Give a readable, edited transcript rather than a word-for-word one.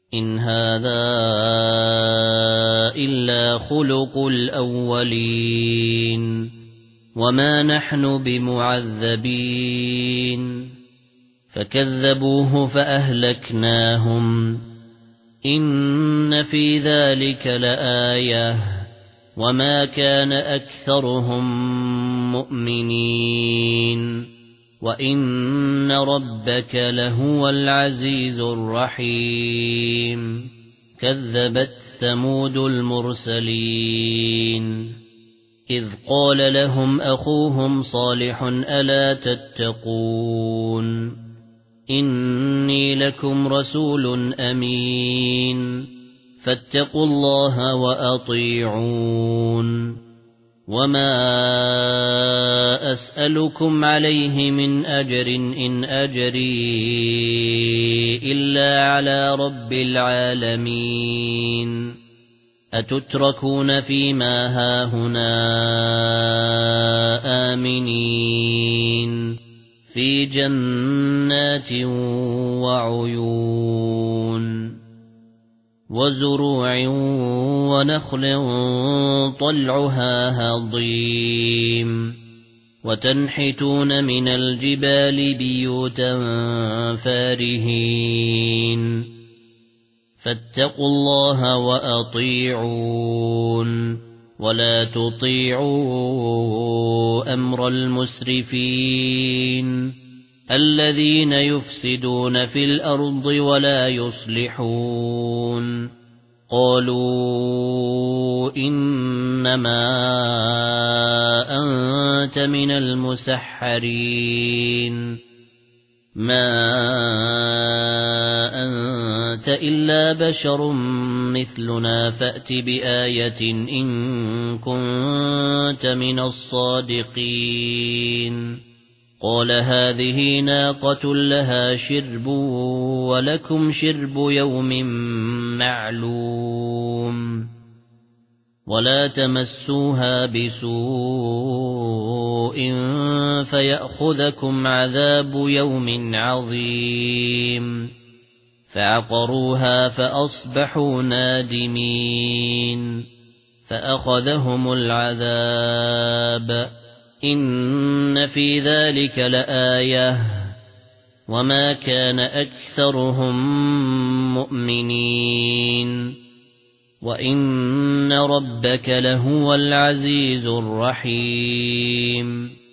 إن هذا إلا خلق الأولين وما نحن بمعذبين فكذبوه فأهلكناهم إن في ذلك لآية وما كان أكثرهم مؤمنين وإن ربك لهو العزيز الرحيم كذبت ثمود المرسلين إذ قال لهم أخوهم صالح ألا تتقون إني لكم رسول أمين فاتقوا الله وأطيعون وما أسألكم عليه من أجر إن أجري إلا على رب العالمين أتتركون فيما هاهنا آمنين في جنات وعيون وزروع ونخل طلعها هضيم وتنحتون من الجبال بيوتا فارهين فاتقوا الله وأطيعون ولا تطيعوا أمر المسرفين الذين يفسدون في الأرض ولا يصلحون قالوا إنما أنت من المسحرين ما أنت إلا بشر مثلنا فأت بآية إن كنت من الصادقين قال هذه ناقة لها شرب ولكم شرب يوم معلوم ولا تمسوها بسوء فيأخذكم عذاب يوم عظيم فعقروها فأصبحوا نادمين فأخذهم العذاب إن في ذلك لآية وما كان أكثرهم مؤمنين وإن ربك لهو العزيز الرحيم